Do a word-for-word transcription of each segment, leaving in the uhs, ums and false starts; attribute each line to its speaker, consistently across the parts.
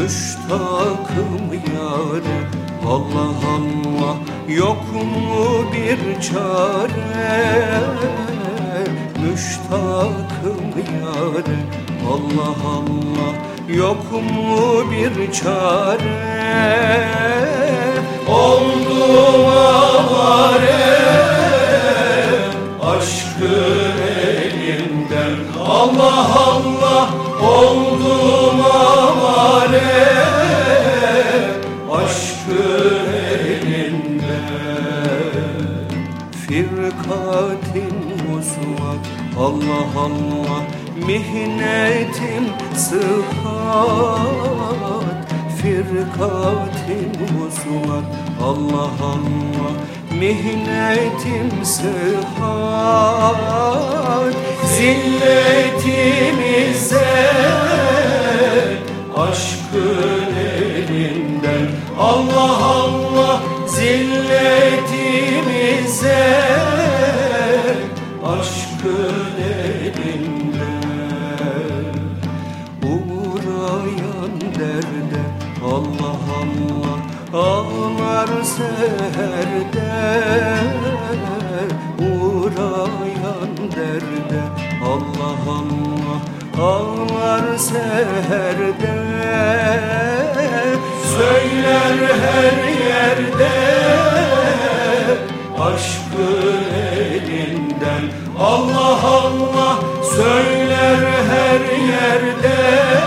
Speaker 1: Müştakım yâre, Allah Allah, yok mu bir çare? Müştakım yâre, Allah Allah, yok mu bir çare? Oldum avare aşkın elinden, Allah Allah, oldum avare aşkın elinden. Firkatin vuslat, Allah Allah, mihnetim sıhhat. Firkatin vuslat, Allah Allah, mihnetim sıhhat. Zilletim izzet aşkın elinden, Allah Allah, zilletim izzet aşkın elinden. Uğrayan derde, Allah Allah, ağlar seherde. Uğrayan derde, Allah Allah, ağlar seherde. Söyler her yerde aşkın elinden, Allah Allah, söyler her yerde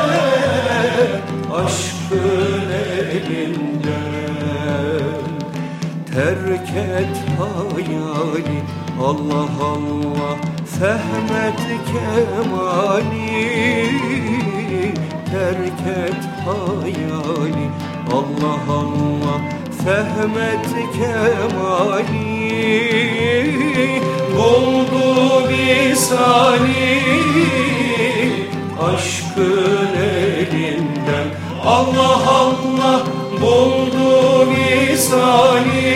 Speaker 1: aşkın elinden. Terk et hayali, Allah Allah, fehmet kemali. Terk et hayali, Allah Allah, fehmet kemali. Buldu visali aşkın elinden, Allah Allah, buldu visali